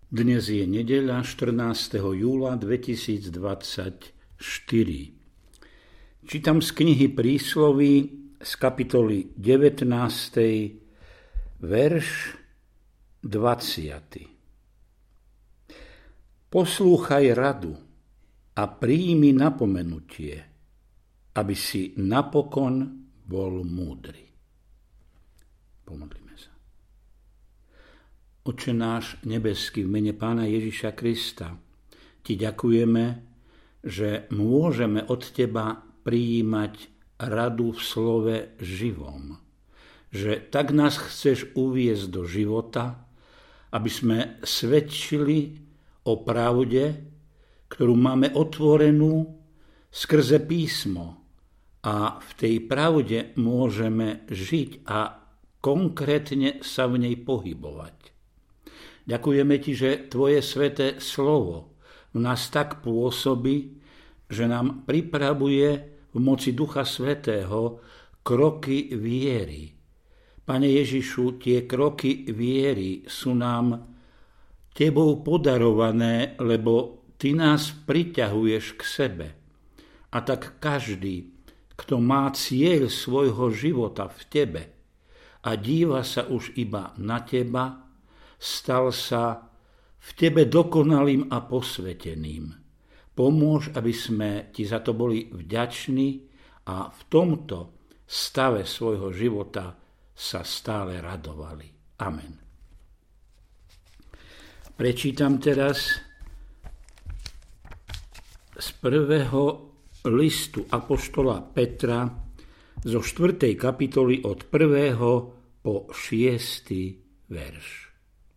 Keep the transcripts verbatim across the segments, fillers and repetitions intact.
Dnes je nedeľa štrnásteho júla dvetisícdvadsaťštyri. Čítam z knihy Prísloví z kapitoly devätnástej, verš dvadsiaty. Poslúchaj radu a príjmi napomenutie, aby si napokon bol múdry. Pomodlíme sa. Oče náš nebeský, v mene Pána Ježiša Krista, ti ďakujeme, že môžeme od teba prijímať radu v slove živom. Že tak nás chceš uviesť do života, aby sme svedčili o pravde, ktorú máme otvorenú skrze písmo. A v tej pravde môžeme žiť a konkrétne sa v nej pohybovať. Ďakujeme ti, že tvoje sväté slovo v nás tak pôsobí, že nám pripravuje v moci Ducha Svätého kroky viery. Pane Ježišu, tie kroky viery sú nám tebou podarované, lebo ty nás priťahuješ k sebe. A tak každý, kto má cieľ svojho života v tebe a díva sa už iba na teba, stal sa v tebe dokonalým a posveteným. Pomôž, aby sme ti za to boli vďační a v tomto stave svojho života sa stále radovali. Amen. Prečítam teraz z prvého listu apoštola Petra zo štvrtej kapitoly od prvého po šiesty verš.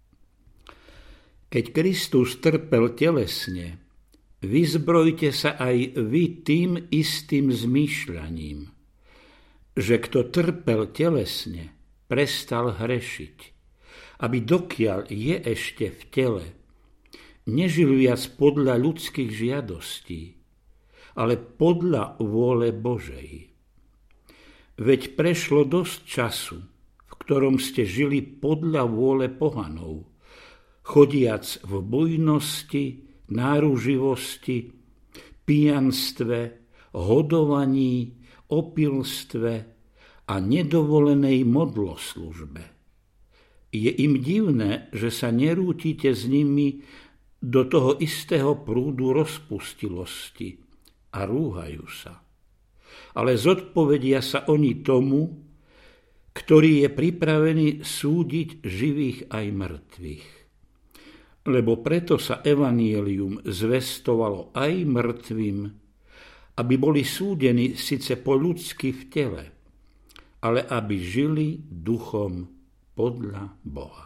Keď Kristus trpel telesne, vyzbrojte sa aj vy tým istým zmýšľaním, že kto trpel telesne, prestal hrešiť, aby dokiaľ je ešte v tele, nežil viac podľa ľudských žiadostí, ale podľa vôle Božej. Veď prešlo dosť času, v ktorom ste žili podľa vôle pohanov, chodiac v bujnosti, náruživosti, pijanstve, hodovaní, opilstve a nedovolenej modloslužbe. Je im divné, že sa nerútite s nimi do toho istého prúdu rozpustilosti a rúhajú sa. Ale zodpovedia sa oni tomu, ktorý je pripravený súdiť živých aj mŕtvych. Lebo preto sa evanjelium zvestovalo aj mŕtvým, aby boli súdení síce po ľudsky v tele, ale aby žili duchom podľa Boha.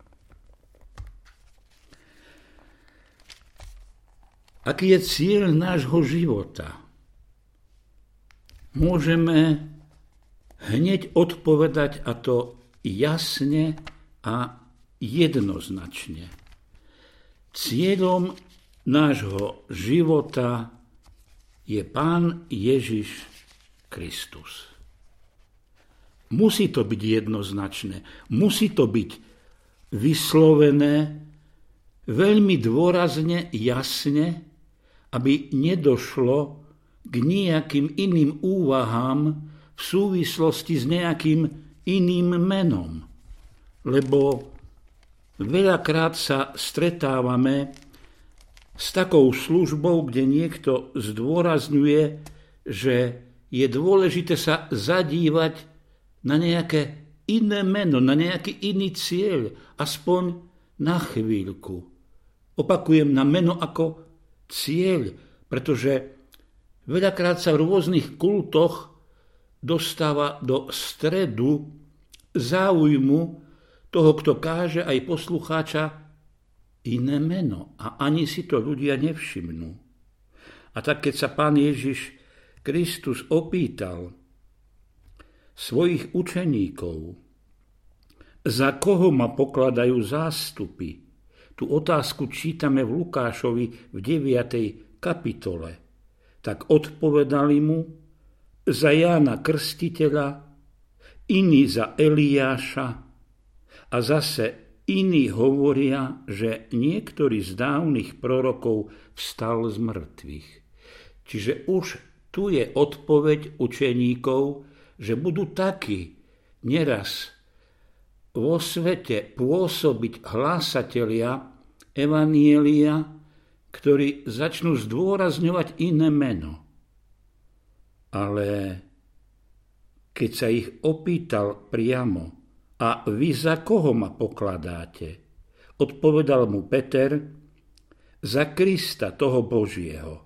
Aký je cieľ nášho života? Môžeme hneď odpovedať, a to jasne a jednoznačne. Cieľom nášho života je Pán Ježiš Kristus. Musí to byť jednoznačné, musí to byť vyslovené veľmi dôrazne, jasne, aby nedošlo k nejakým iným úvahám v súvislosti s nejakým iným menom. Lebo veľakrát sa stretávame s takou službou, kde niekto zdôrazňuje, že je dôležité sa zadívať na nejaké iné meno, na nejaký iný cieľ, aspoň na chvíľku. Opakujem, na meno ako cieľ, pretože veľakrát sa v rôznych kultoch dostáva do stredu záujmu toho, kto káže, aj poslucháča, iné meno. A ani si to ľudia nevšimnú. A tak, keď sa Pán Ježiš Kristus opýtal svojich učeníkov, za koho ma pokladajú zástupy, tú otázku čítame v Lukášovi v deviatej kapitole, tak odpovedali mu za Jána Krstiteľa, iní za Eliáša a zase Iní hovoria, že niektorý z dávnych prorokov vstal z mŕtvych. Čiže už tu je odpoveď učeníkov, že budú takí neraz vo svete pôsobiť hlásatelia evanjelia, ktorí začnú zdôrazňovať iné meno. Ale keď sa ich opýtal priamo, a vy za koho ma pokladáte? Odpovedal mu Peter, za Krista, toho Božieho.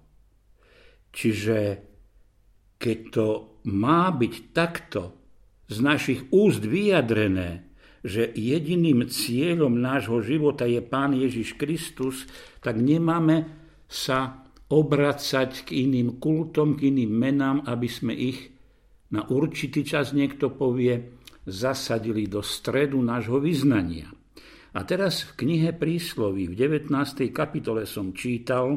Čiže keď to má byť takto z našich úst vyjadrené, že jediným cieľom nášho života je Pán Ježiš Kristus, tak nemáme sa obracať k iným kultom, k iným menám, aby sme ich na určitý čas, niekto povie, zasadili do stredu nášho vyznania. A teraz v knihe Prísloví v devätnástej kapitole som čítal: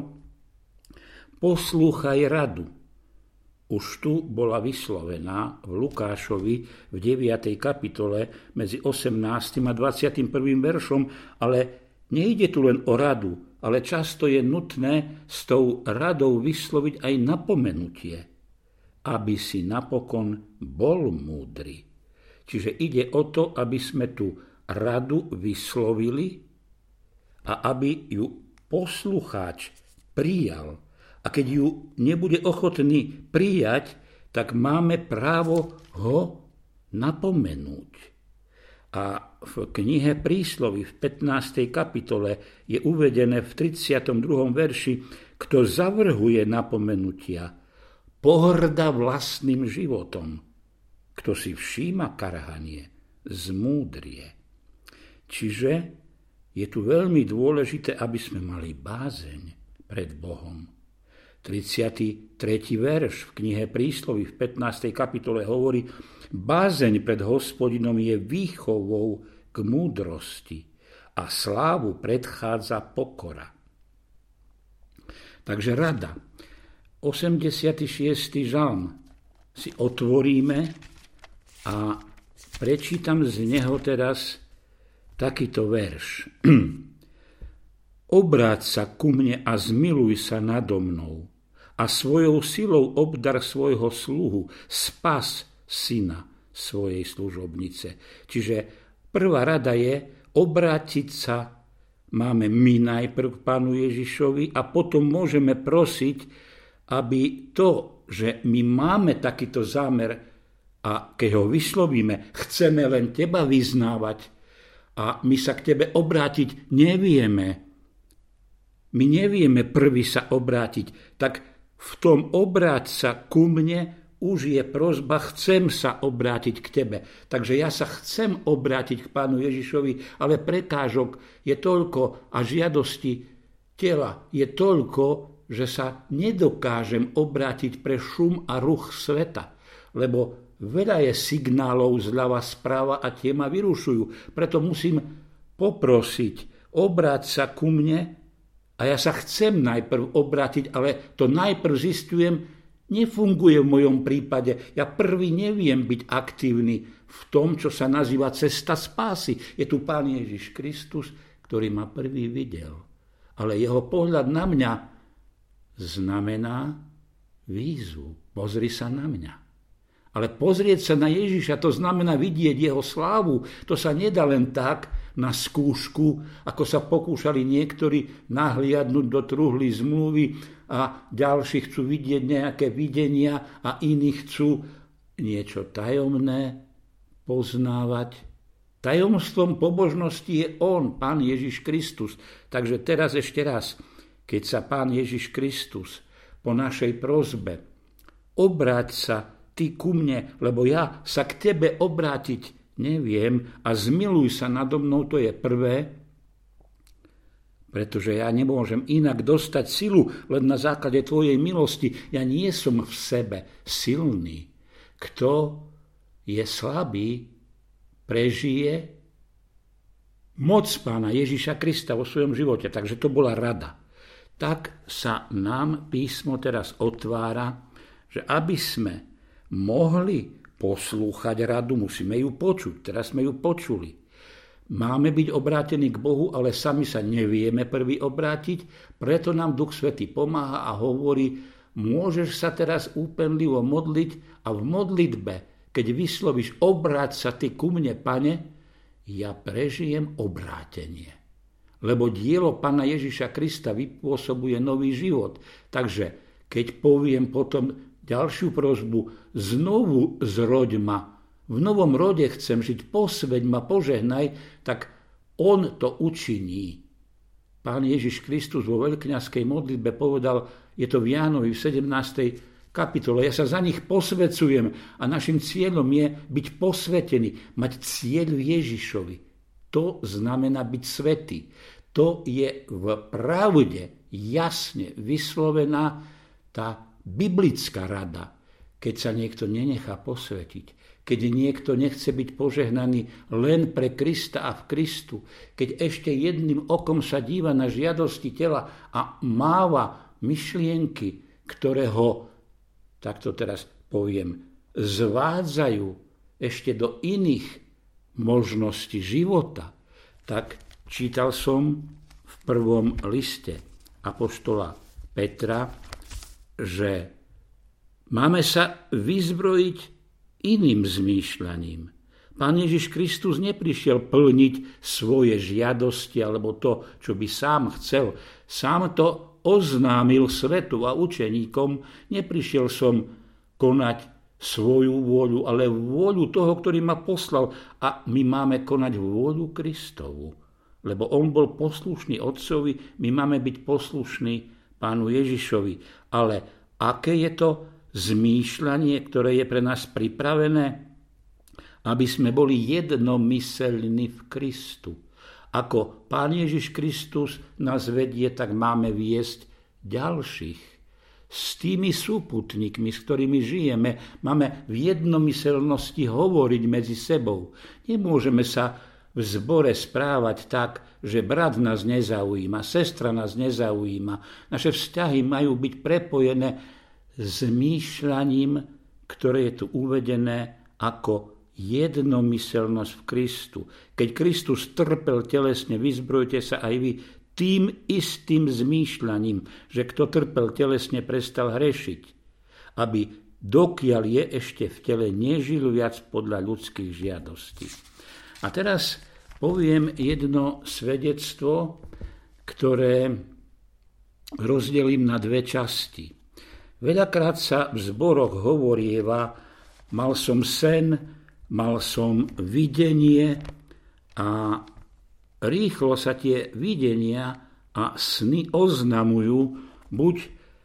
Poslúchaj radu. Už tu bola vyslovená v Lukášovi v deviatej kapitole medzi osemnástym a dvadsiatym prvým veršom, ale nejde tu len o radu, ale často je nutné s tou radou vysloviť aj napomenutie, aby si napokon bol múdry. Čiže ide o to, aby sme tú radu vyslovili a aby ju poslucháč prijal. A keď ju nebude ochotný prijať, tak máme právo ho napomenúť. A v knihe Prísloví v pätnástej kapitole je uvedené v tridsiatom druhom verši: kto zavrhuje napomenutia, pohŕda vlastným životom. Kto si všíma karhanie, zmúdrie. Čiže je tu veľmi dôležité, aby sme mali bázeň pred Bohom. tridsiaty tretí verš v knihe Prísloví v pätnástej kapitole hovorí: bázeň pred Hospodinom je výchovou k múdrosti a slávu predchádza pokora. Takže rada. osemdesiaty šiesty žalm si otvoríme a prečítam z neho teraz takýto verš. Obráť sa ku mne a zmiluj sa nado mnou a svojou silou obdar svojho sluhu, spas syna svojej služobnice. Čiže prvá rada je obrátiť sa, máme my najprv k Pánu Ježišovi a potom môžeme prosiť, aby to, že my máme takýto zámer a keď ho vyslovíme, chceme len teba vyznávať a my sa k tebe obrátiť nevieme. My nevieme prvý sa obrátiť, tak v tom obráť sa ku mne už je prosba, chcem sa obrátiť k tebe. Takže ja sa chcem obrátiť k Pánu Ježišovi, ale prekážok je toľko a žiadosti tela je toľko, že sa nedokážem obrátiť pre šum a ruch sveta, lebo veľa je signálov zľava správa a tie ma vyrušujú. Preto musím poprosiť, obráť sa ku mne a ja sa chcem najprv obrátiť, ale to najprv zistujem, nefunguje v mojom prípade. Ja prvý neviem byť aktívny v tom, čo sa nazýva cesta spásy. Je tu Pán Ježiš Kristus, ktorý ma prvý videl. Ale jeho pohľad na mňa znamená výzvu. Pozri sa na mňa. Ale pozrieť sa na Ježiša, to znamená vidieť jeho slávu. To sa nedá len tak na skúšku, ako sa pokúšali niektorí nahliadnúť do truhly zmluvy a ďalší chcú vidieť nejaké videnia a iní chcú niečo tajomné poznávať. Tajomstvom pobožnosti je on, Pán Ježiš Kristus. Takže teraz ešte raz, keď sa Pán Ježiš Kristus po našej prosbe obráť sa ty ku mne, lebo ja sa k tebe obrátiť neviem a zmiluj sa nado mnou, to je prvé, pretože ja nemôžem inak dostať silu len na základe tvojej milosti. Ja nie som v sebe silný. Kto je slabý, prežije moc Pána Ježiša Krista vo svojom živote. Takže to bola rada. Tak sa nám písmo teraz otvára, že aby sme mohli poslúchať radu, musíme ju počuť. Teraz sme ju počuli. máme byť obrátení k Bohu, ale sami sa nevieme prvý obrátiť, preto nám Duch Svätý pomáha a hovorí, môžeš sa teraz úpenlivo modliť a v modlitbe, keď vyslovíš obráť sa ty ku mne, Pane, ja prežijem obrátenie. Lebo dielo Pána Ježiša Krista vypôsobuje nový život. Takže keď poviem potom ďalšiu prosbu, znovu zroď ma, v novom rode chcem žiť, posveď ma, požehnaj, tak on to učiní. Pán Ježiš Kristus vo veľkňazskej modlitbe povedal, je to v Jánovi v sedemnástej kapitole, ja sa za nich posvecujem a našim cieľom je byť posvetený, mať cieľ Ježišovi. To znamená byť svätý. To je v pravde jasne vyslovená tá biblická rada, keď sa niekto nenechá posvetiť. Keď niekto nechce byť požehnaný len pre Krista a v Kristu, keď ešte jedným okom sa díva na žiadosti tela a máva myšlienky, ktoré ho, takto teraz poviem, zvádzajú ešte do iných možností života, tak čítal som v prvom liste apoštola Petra, že máme sa vyzbrojiť iným zmýšľaním. Pán Ježiš Kristus neprišiel plniť svoje žiadosti alebo to, čo by sám chcel. Sám to oznámil svetu a učeníkom. Neprišiel som konať svoju vôľu, ale vôľu toho, ktorý ma poslal. A my máme konať vôľu Kristovu. Lebo on bol poslušný Otcovi, my máme byť poslušní Pánu Ježišovi. Ale aké je to zmýšľanie, ktoré je pre nás pripravené, aby sme boli jednomyselní v Kristu. Ako Pán Ježiš Kristus nás vedie, tak máme viesť ďalších. S tými súputníkmi, s ktorými žijeme, máme v jednomyselnosti hovoriť medzi sebou. Nemôžeme sa v zbore správať tak, že brat nás nezaujíma, sestra nás nezaujíma. Naše vzťahy majú byť prepojené zmýšľaním, ktoré je tu uvedené ako jednomyselnosť v Kristu. Keď Kristus trpel telesne, vyzbrojte sa aj vy tým istým zmýšľaním, že kto trpel telesne, prestal hrešiť, aby dokiaľ je ešte v tele, nežil viac podľa ľudských žiadostí. A teraz poviem jedno svedectvo, ktoré rozdelím na dve časti. Veľakrát sa v zboroch hovorieva, mal som sen, mal som videnie a rýchlo sa tie videnia a sny oznamujú buď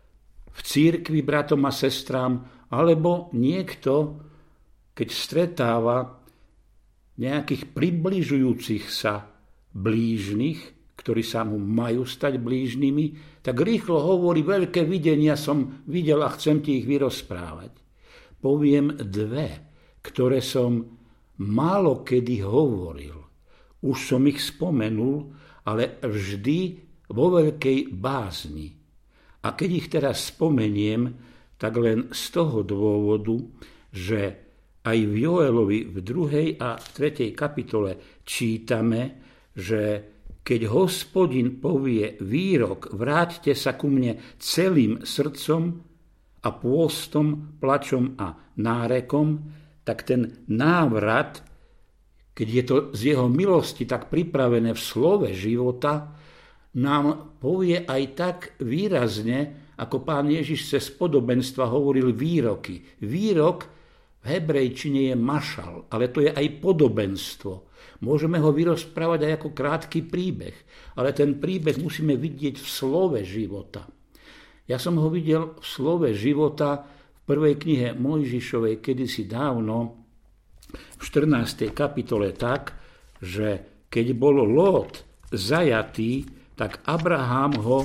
v cirkvi bratom a sestrám, alebo niekto, keď stretáva nejakých približujúcich sa blížnych, ktorí sa mu majú stať blížnymi, tak rýchlo hovorí, veľké videnia som videl a chcem ti ich vyrozprávať. Poviem dve, ktoré som málo kedy hovoril. Už som ich spomenul, ale vždy vo veľkej bázni. A keď ich teraz spomeniem, tak len z toho dôvodu, že aj v Joelovi v druhej a tretej kapitole čítame, že keď Hospodin povie výrok, vráťte sa ku mne celým srdcom a pôstom, plačom a nárekom, tak ten návrat, keď je to z jeho milosti tak pripravené v slove života, nám povie aj tak výrazne, ako Pán Ježiš cez podobenstva hovoril výroky. Výrok v hebrejčine je mašal, ale to je aj podobenstvo. Môžeme ho vyrozprávať aj ako krátky príbeh, ale ten príbeh musíme vidieť v slove života. Ja som ho videl v slove života v prvej knihe Mojžišovej kedysi dávno, v štrnástej kapitole tak, že keď bol Lót zajatý, tak Abraham ho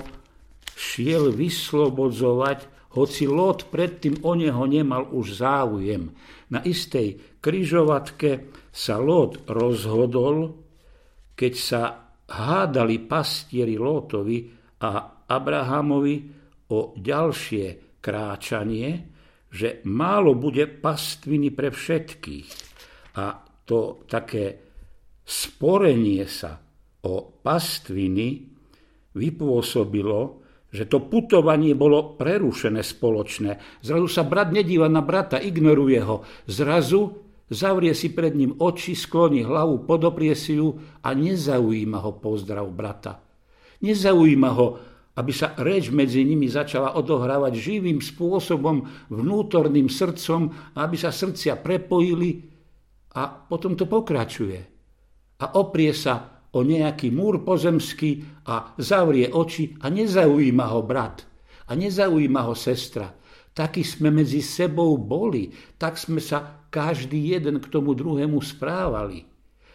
šiel vyslobodzovať, hoci Lót predtým o neho nemal už záujem. Na istej križovatke sa Lót rozhodol, keď sa hádali pastieri Lótovi a Abrahamovi o ďalšie kráčanie, že málo bude pastviny pre všetkých. A to také sporenie sa o pastviny vypôsobilo, že to putovanie bolo prerušené spoločné. Zrazu sa brat nedíva na brata, ignoruje ho. Zrazu zavrie si pred ním oči, skloní hlavu, podoprie si ju a nezaujíma ho pozdrav brata. Nezaujíma ho, aby sa reč medzi nimi začala odohrávať živým spôsobom, vnútorným srdcom, aby sa srdcia prepojili a potom to pokračuje. A oprie sa o nejaký múr pozemský a zavrie oči a nezaujíma ho brat a nezaujíma ho sestra. Takí sme medzi sebou boli, tak sme sa každý jeden k tomu druhému správali.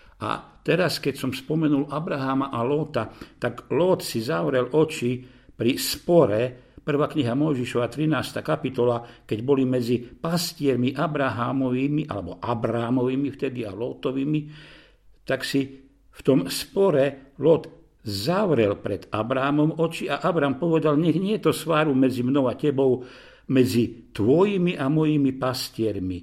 A teraz, keď som spomenul Abraháma a Lóta, tak Lót si zavrel oči pri spore, prvá kniha Mojžišova, trinásta kapitola, keď boli medzi pastiermi Abrahámovými, alebo Abrámovými vtedy a Lótovými, tak si v tom spore Lót zavrel pred Abrámom oči a Abrám povedal, nech nie je to sváru medzi mnou a tebou, medzi tvojimi a mojimi pastiermi.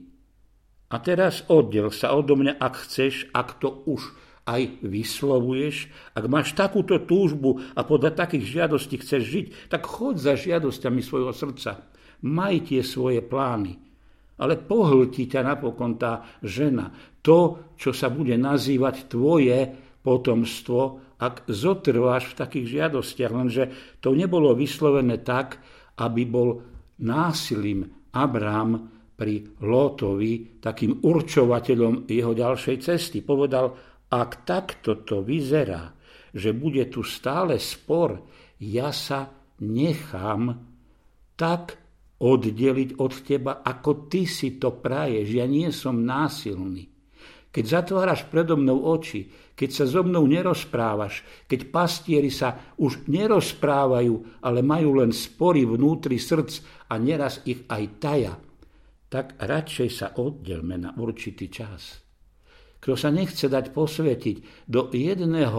A teraz oddiel sa odo mňa, ak chceš, ak to už aj vyslovuješ, ak máš takúto túžbu a podľa takých žiadostí chceš žiť, tak choď za žiadosťami svojho srdca. Maj tie svoje plány. Ale pohltí ťa napokon tá žena. To, čo sa bude nazývať tvoje potomstvo, ak zotrváš v takých žiadostiach. Lenže to nebolo vyslovené tak, aby bol násilím Abrám pri Lótovi takým určovateľom jeho ďalšej cesty. Povedal, ak takto to vyzerá, že bude tu stále spor, ja sa nechám tak oddeliť od teba, ako ty si to praješ. Ja nie som násilný. Keď zatváraš predo mnou oči, keď sa so mnou nerozprávaš, keď pastieri sa už nerozprávajú, ale majú len spory vnútri srdc a neraz ich aj taja, tak radšej sa oddelme na určitý čas. Kto sa nechce dať posvetiť do jedného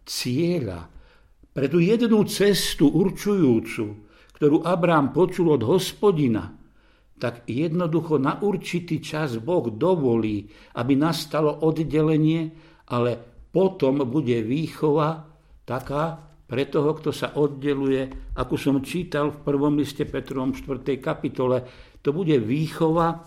cieľa, pre tú jednu cestu určujúcu, ktorú Abrám počul od Hospodina, tak jednoducho na určitý čas Boh dovolí, aby nastalo oddelenie, ale potom bude výchova taká pre toho, kto sa oddeluje, ako som čítal v prvom liste Petrovom štvrtej kapitole, to bude výchova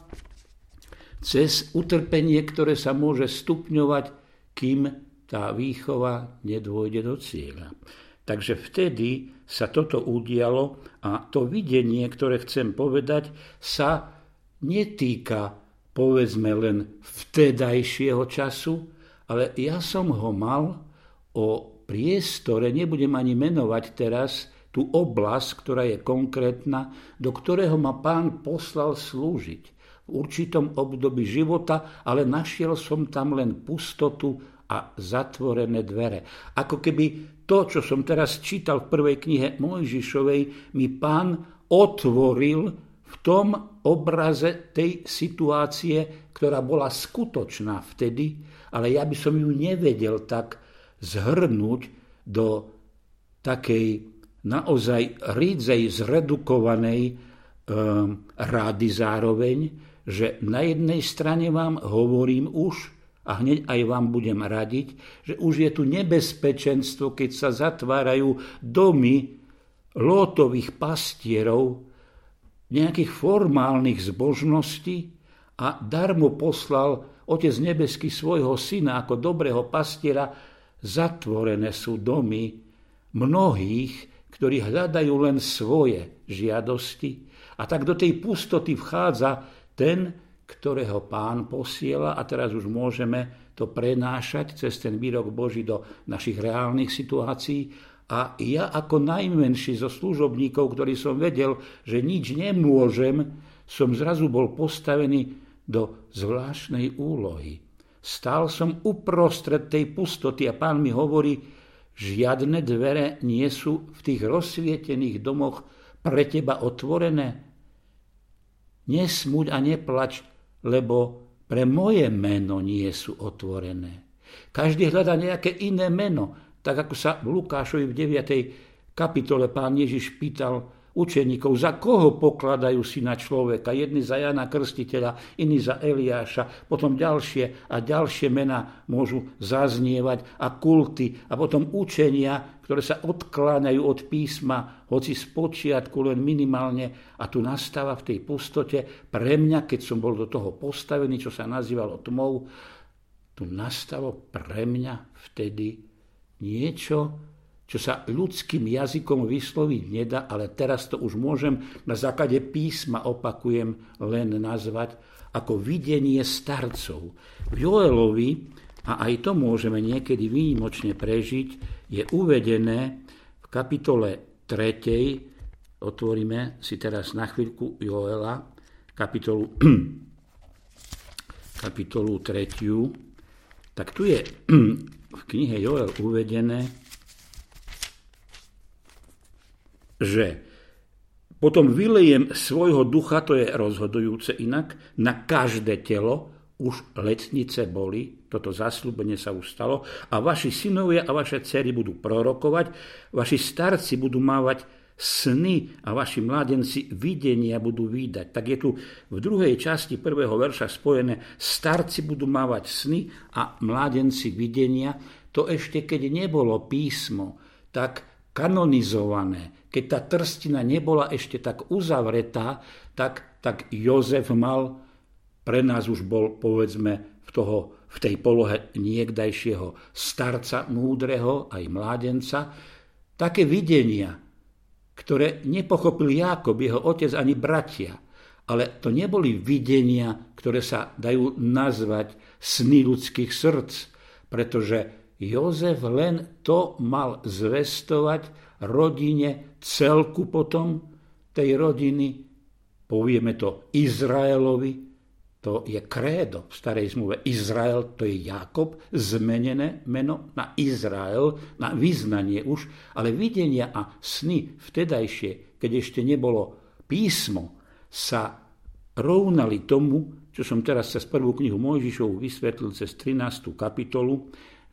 cez utrpenie, ktoré sa môže stupňovať, kým tá výchova nedôjde do cieľa. Takže vtedy sa toto udialo a to videnie, ktoré chcem povedať, sa netýka, povedzme, len vtedajšieho času, ale ja som ho mal o priestore, nebudem ani menovať teraz tú oblasť, ktorá je konkrétna, do ktorého ma Pán poslal slúžiť v určitom období života, ale našiel som tam len pustotu a zatvorené dvere. Ako keby to, čo som teraz čítal v prvej knihe Mojžišovej, mi Pán otvoril v tom obraze tej situácie, ktorá bola skutočná vtedy, ale ja by som ju nevedel tak zhrnúť do takej naozaj rídzej zredukovanej e, rády zároveň, že na jednej strane vám hovorím už, a hneď aj vám budem radiť, že už je tu nebezpečenstvo, keď sa zatvárajú domy Lótových pastierov, nejakých formálnych zbožností a darmo poslal Otec nebeský svojho syna ako dobrého pastiera. Zatvorené sú domy mnohých, ktorí hľadajú len svoje žiadosti. A tak do tej pustoty vchádza ten, ktorého Pán posiela, a teraz už môžeme to prenášať cez ten výrok Boží do našich reálnych situácií. A ja ako najmenší zo služobníkov, ktorý som vedel, že nič nemôžem, som zrazu bol postavený do zvláštnej úlohy. Stál som uprostred tej pustoty a Pán mi hovorí, žiadne dvere nie sú v tých rozsvietených domoch pre teba otvorené. Nesmuď a neplač, lebo pre moje meno nie sú otvorené. Každý hľadá nejaké iné meno, tak ako sa v Lukášovi v deviatej kapitole Pán Ježiš pýtal učeníkov, za koho pokladajú syna človeka. Jedni za Jana Krstiteľa, iní za Eliáša, potom ďalšie a ďalšie mená môžu zaznievať a kulty a potom učenia, ktoré sa odkláňajú od písma, hoci z počiatku len minimálne. A tu nastáva v tej pustote pre mňa, keď som bol do toho postavený, čo sa nazývalo tmou, tu nastalo pre mňa vtedy niečo, čo sa ľudským jazykom vysloviť nedá, ale teraz to už môžem na základe písma, opakujem, len nazvať ako videnie starcov. V Joelovi, a aj to môžeme niekedy výnimočne prežiť, je uvedené v kapitole tretej, otvoríme si teraz na chvíľku Joela, kapitolu, kapitolu tretiu, tak tu je v knihe Joel uvedené, že potom vylejem svojho ducha, to je rozhodujúce inak, na každé telo, už letnice boli, toto zasľúbenie sa už stalo, a vaši synovia a vaše dcery budú prorokovať, vaši starci budú mávať sny a vaši mládenci videnia budú vídať. Tak je tu v druhej časti prvého verša spojené, starci budú mávať sny a mládenci videnia. To ešte keď nebolo písmo tak kanonizované, keď tá trstina nebola ešte tak uzavretá, tak, tak Jozef mal, pre nás už bol, povedzme, v, toho, v tej polohe niekdajšieho starca múdreho, aj mládenca, také videnia, ktoré nepochopil Jákob, jeho otec, ani bratia. Ale to neboli videnia, ktoré sa dajú nazvať sny ľudských srdc, pretože Jozef len to mal zvestovať rodine, celku potom tej rodiny, povieme to Izraelovi. To je krédo v starej zmluve. Izrael, to je Jákob, zmenené meno na Izrael, na vyznanie už, ale videnia a sny vtedajšie, keď ešte nebolo písmo, sa rovnali tomu, čo som teraz cez prvú knihu Mojžišovu vysvetlil cez trinástu kapitolu,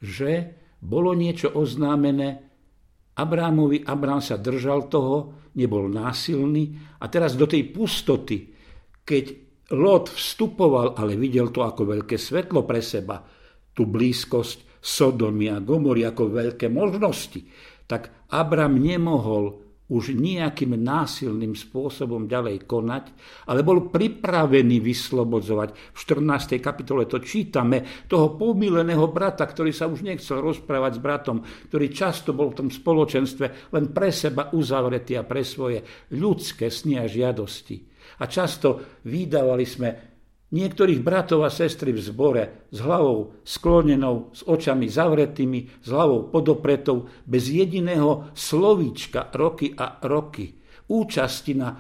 že bolo niečo oznámené Abrámovi, Abrám sa držal toho, nebol násilný a teraz do tej pustoty, keď Lot vstupoval, ale videl to ako veľké svetlo pre seba, tú blízkosť Sodomy a Gomory ako veľké možnosti, tak Abram nemohol už nejakým násilným spôsobom ďalej konať, ale bol pripravený vyslobodzovať. V štrnástej kapitole to čítame, toho pomileného brata, ktorý sa už nechcel rozprávať s bratom, ktorý často bol v tom spoločenstve len pre seba uzavretý a pre svoje ľudské sny a žiadosti. A často vydávali sme niektorých bratov a sestry v zbore s hlavou sklonenou, s očami zavretými, s hlavou podopretou, bez jediného slovíčka roky a roky. Účasti na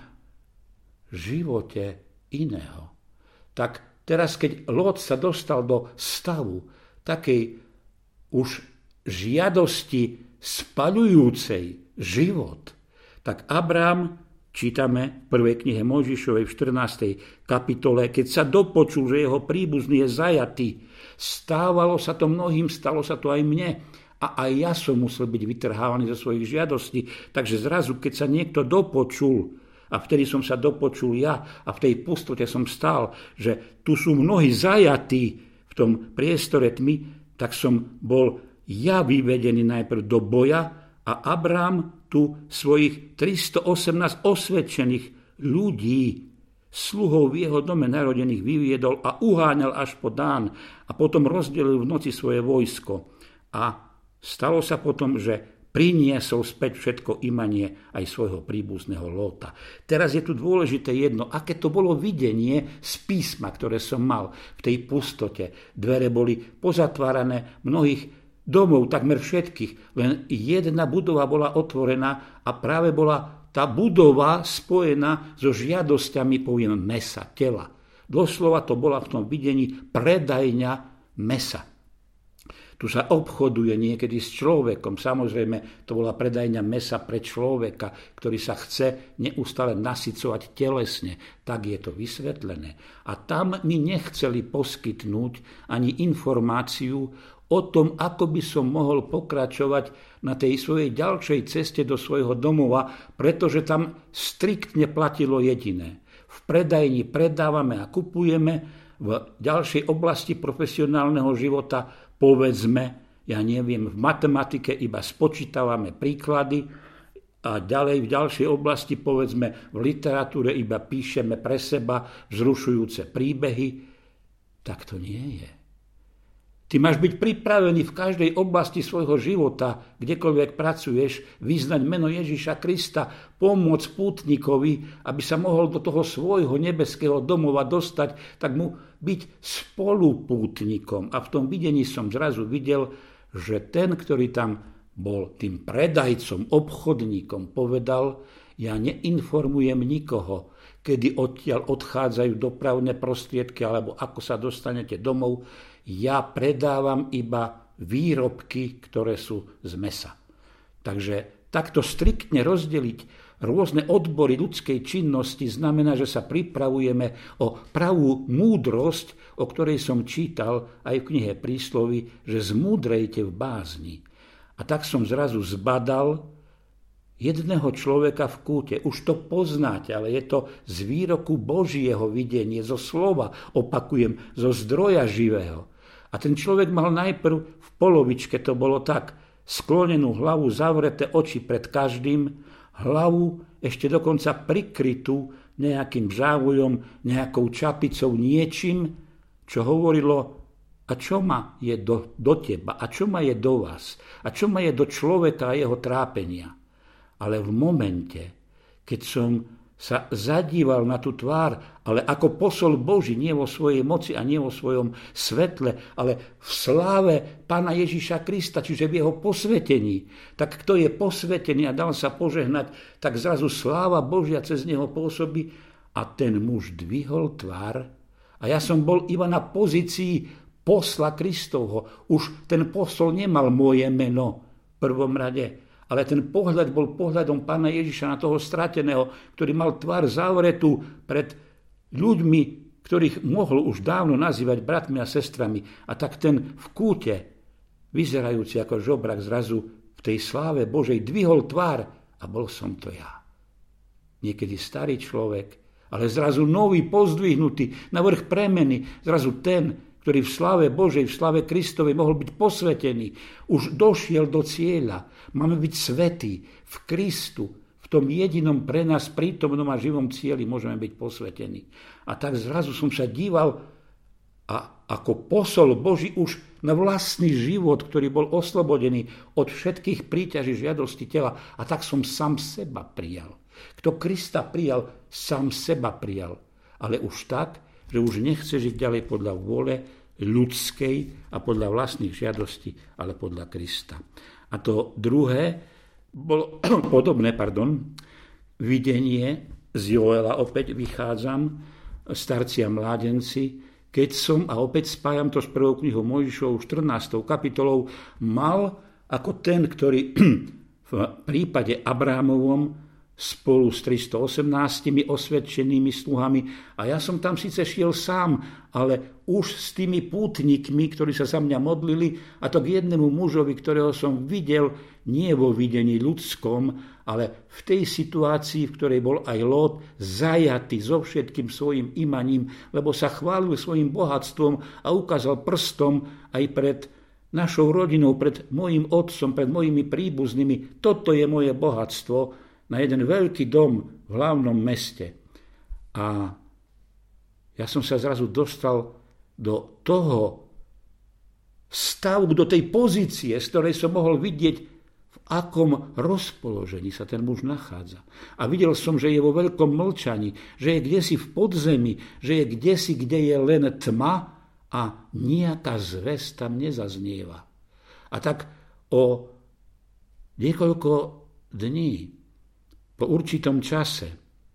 živote iného. Tak teraz, keď Lot sa dostal do stavu takej už žiadosti spaľujúcej život, tak Abrám, čítame v prvej knihe Mojžišovej v štrnástej kapitole, keď sa dopočul, že jeho príbuzný je zajatý, stávalo sa to mnohým, stalo sa to aj mne a aj ja som musel byť vytrhávaný zo svojich žiadostí. Takže zrazu, keď sa niekto dopočul, a vtedy som sa dopočul ja a v tej pustote som stál, že tu sú mnohí zajatí v tom priestore tmy, tak som bol ja vyvedený najprv do boja a Abrám tu svojich tristoosemnásť osvedčených ľudí, sluhov v jeho dome narodených, vyviedol a uháňal až po Dán a potom rozdelil v noci svoje vojsko. A stalo sa potom, že priniesol späť všetko imanie aj svojho príbuzného Lóta. Teraz je tu dôležité jedno, aké to bolo videnie z písma, ktoré som mal v tej pustote. Dvere boli pozatvárané mnohých domov, takmer všetkých, len jedna budova bola otvorená a práve bola tá budova spojená so žiadosťami, poviem, mesa, tela. Doslova to bola v tom videní predajňa mesa. Tu sa obchoduje niekedy s človekom. Samozrejme, to bola predajňa mesa pre človeka, ktorý sa chce neustále nasycovať telesne. Tak je to vysvetlené. A tam mi nechceli poskytnúť ani informáciu o tom, ako by som mohol pokračovať na tej svojej ďalšej ceste do svojho domova, pretože tam striktne platilo jediné. V predajni predávame a kupujeme, v ďalšej oblasti profesionálneho života, povedzme, ja neviem, v matematike iba spočítavame príklady a ďalej v ďalšej oblasti, povedzme, v literatúre iba píšeme pre seba vzrušujúce príbehy. Tak to nie je. Ty máš byť pripravený v každej oblasti svojho života, kdekoľvek pracuješ, vyznať meno Ježiša Krista, pomôcť pútnikovi, aby sa mohol do toho svojho nebeského domova dostať, tak mu byť spolupútnikom. A v tom videní som zrazu videl, že ten, ktorý tam bol tým predajcom, obchodníkom, povedal: ja neinformujem nikoho, kedy odtiaľ odchádzajú dopravné prostriedky alebo ako sa dostanete domov. Ja predávam iba výrobky, ktoré sú z mäsa. Takže takto striktne rozdeliť rôzne odbory ľudskej činnosti znamená, že sa pripravujeme o pravú múdrosť, o ktorej som čítal aj v knihe Prísloví, že zmúdrejte v bázni. A tak som zrazu zbadal jedného človeka v kúte. Už to poznáte, ale je to z výroku Božieho videnie, zo slova, opakujem, zo zdroja živého. A ten človek mal najprv v polovičke, to bolo tak, sklonenú hlavu, zavreté oči pred každým, hlavu ešte dokonca prikrytú nejakým žávojom, nejakou čapicou, niečím, čo hovorilo: a čo ma je do, do teba, a čo ma je do vás, a čo ma je do človeka a jeho trápenia. Ale v momente, keď som sa zadíval na tú tvár, ale ako posol Boží, nie vo svojej moci a nie vo svojom svetle, ale v sláve Pána Ježiša Krista, čiže v jeho posvetení. Tak kto je posvetený a dal sa požehnať, tak zrazu sláva Božia cez neho pôsobí a ten muž dvihol tvár. A ja som bol iba na pozícii posla Kristovho. Už ten posol nemal moje meno v prvom rade, ale ten pohľad bol pohľadom Pána Ježiša na toho strateného, ktorý mal tvár zavretú pred ľuďmi, ktorých mohol už dávno nazývať bratmi a sestrami. A tak ten v kúte, vyzerajúci ako žobrak, zrazu v tej sláve Božej dvihol tvár a bol som to ja. Niekedy starý človek, ale zrazu nový, pozdvihnutý, na vrch premeny, zrazu ten, ktorý v sláve Božej, v sláve Kristovej mohol byť posvetený, už došiel do cieľa. Máme byť svätí v Kristu, v tom jedinom pre nás prítomnom a živom cieli môžeme byť posvetení. A tak zrazu som sa díval a ako posol Boží už na vlastný život, ktorý bol oslobodený od všetkých príťaží žiadosti tela. A tak som sám seba prijal. Kto Krista prijal, sám seba prijal. Ale už tak, že už nechce žiť ďalej podľa vôle ľudskej a podľa vlastných žiadostí, ale podľa Krista. A to druhé bolo podobné, pardon, videnie z Joela, opäť vychádzam, starci a mládenci, keď som, a opäť spájam to s prvou knihou Mojžišovou štrnástou kapitolou, mal ako ten, ktorý v prípade Abrámovom spolu s tristoosemnástimi osvedčenými sluhami. A ja som tam síce šiel sám, ale už s tými pútnikmi, ktorí sa za mňa modlili, a to k jednému mužovi, ktorého som videl nie vo videní ľudskom, ale v tej situácii, v ktorej bol aj Lót zajatý so všetkým svojim imaním, lebo sa chválil svojim bohatstvom a ukázal prstom aj pred našou rodinou, pred mojim otcom, pred mojimi príbuznými. Toto je moje bohatstvo, na jeden veľký dom v hlavnom meste. A ja som sa zrazu dostal do toho stavu, do tej pozície, z ktorej som mohol vidieť, v akom rozpoložení sa ten muž nachádza. A videl som, že je vo veľkom mlčaní, že je kdesi v podzemí, že je kdesi, kde je len tma a nejaká zväz tam nezaznieva. A tak o niekoľko dní, po určitom čase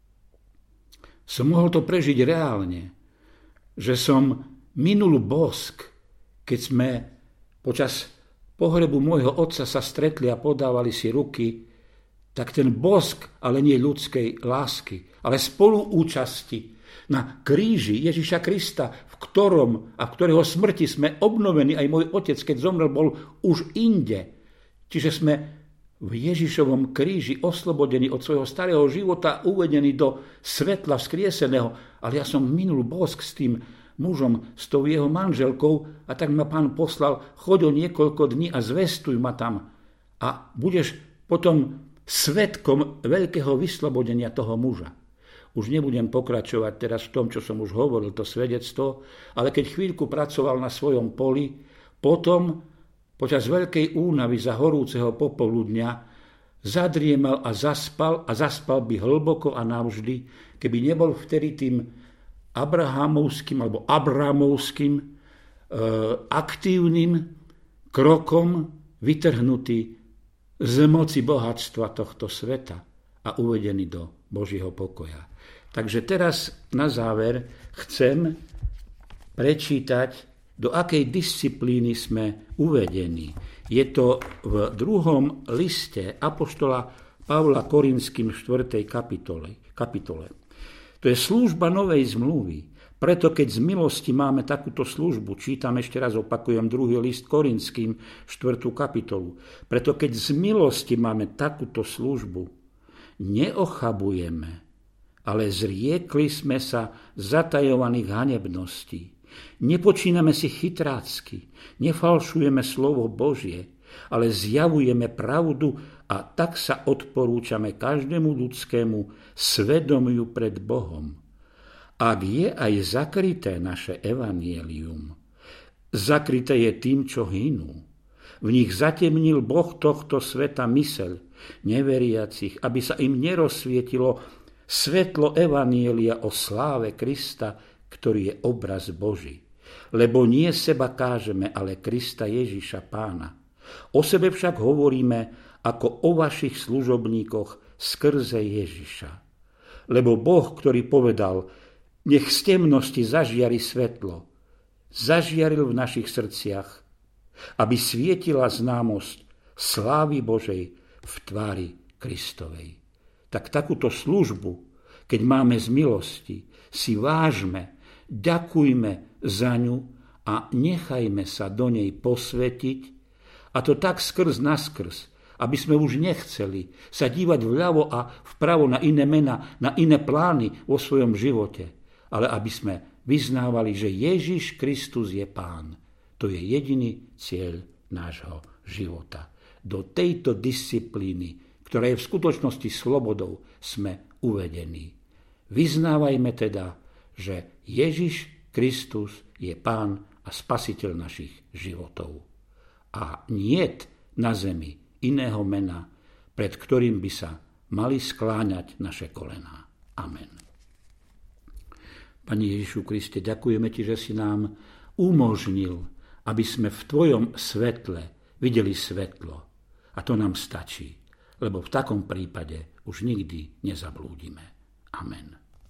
som mohol to prežiť reálne, že som minul bosk, keď sme počas pohrebu môjho otca sa stretli a podávali si ruky, tak ten bosk, ale nie ľudskej lásky, ale spoluúčasti Na kríži Ježiša Krista, v ktorom a v ktorého smrti sme obnovení, aj môj otec, keď zomrel, bol už inde. Čiže sme v Ježišovom kríži oslobodení od svojho starého života, uvedení do svetla vzkrieseného. Ale ja som minul bosk s tým mužom, s tou jeho manželkou, a tak ma Pán poslal, choď o niekoľko dní a zvestuj ma tam. A budeš potom svedkom veľkého vyslobodenia toho muža. Už nebudem pokračovať teraz v tom, čo som už hovoril, to svedectvo, ale keď chvíľku pracoval na svojom poli, potom počas veľkej únavy za horúceho popoludňa zadriemal a zaspal a zaspal by hlboko a navždy, keby nebol vtedy tým abrahamovským alebo abramovským e, aktívnym krokom vytrhnutý z moci bohatstva tohto sveta a uvedený do Božieho pokoja. Takže teraz na záver chcem prečítať, do akej disciplíny sme uvedení. Je to v druhom liste apoštola Pavla Korinským v štvrtej kapitole. kapitole. To je služba novej zmluvy. Preto keď z milosti máme takúto službu, čítam ešte raz, opakujem, druhý list Korinským, štvrtú kapitolu. Preto keď z milosti máme takúto službu, neochabujeme, ale zriekli sme sa zatajovaných hanebností. Nepočíname si chytrácky, nefalšujeme slovo Božie, ale zjavujeme pravdu a tak sa odporúčame každému ľudskému svedomiu pred Bohom. Ak je aj zakryté naše evanjelium, zakryté je tým, čo hynú. V nich zatemnil Boh tohto sveta myseľ neveriacich, aby sa im nerozsvietilo svetlo evanjelia o sláve Krista, ktorý je obraz Boží. Lebo nie seba kážeme, ale Krista Ježiša Pána. O sebe však hovoríme ako o vašich služobníkoch skrze Ježiša. Lebo Boh, ktorý povedal, nech z temnosti zažiari svetlo, zažiaril v našich srdciach, aby svietila známosť slávy Božej v tvári Kristovej. Tak takúto službu, keď máme z milosti, si vážme, ďakujme za ňu a nechajme sa do nej posvetiť, a to tak skrz naskrz, aby sme už nechceli sa dívať vľavo a vpravo na iné mená, na iné plány vo svojom živote, ale aby sme vyznávali, že Ježiš Kristus je Pán. To je jediný cieľ nášho života. Do tejto disciplíny, ktorá je v skutočnosti slobodou, sme uvedení. Vyznávajme teda, že Ježiš Kristus je Pán a Spasiteľ našich životov. A niet na zemi iného mena, pred ktorým by sa mali skláňať naše kolená. Amen. Pane Ježišu Kriste, ďakujeme Ti, že si nám umožnil, aby sme v Tvojom svetle videli svetlo. A to nám stačí, lebo v takom prípade už nikdy nezablúdime. Amen.